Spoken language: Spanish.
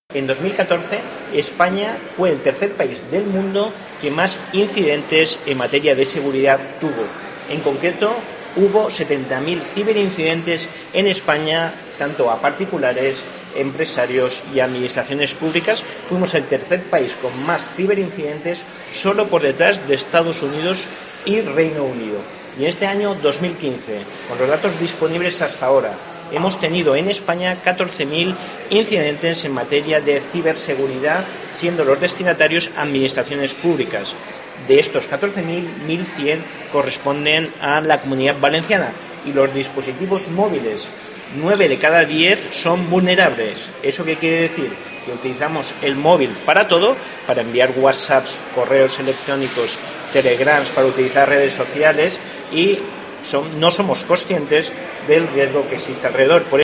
En 2014, España fue el tercer país del mundo que más incidentes en materia de seguridad tuvo. En concreto, hubo 70.000 ciberincidentes en España, tanto a particulares, empresarios y administraciones públicas. Fuimos el tercer país con más ciberincidentes, solo por detrás de Estados Unidos y Reino Unido. Y en este año 2015, con los datos disponibles hasta ahora, hemos tenido en España 14.000 incidentes en materia de ciberseguridad, siendo los destinatarios administraciones públicas. De estos 14.000, 1.100 corresponden a la Comunidad Valenciana, y los dispositivos móviles, 9 de cada 10 son vulnerables. ¿Eso qué quiere decir? Que utilizamos el móvil para todo, para enviar WhatsApps, correos electrónicos, Telegrams, para utilizar redes sociales, y no somos conscientes del riesgo que existe alrededor.